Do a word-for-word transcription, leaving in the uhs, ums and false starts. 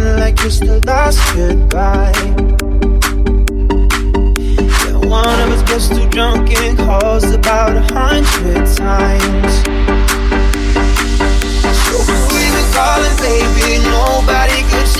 pretend like it's the last goodbye. Yeah, one of us gets too drunk and calls about a hundred times. So who you calling, baby? Nobody gets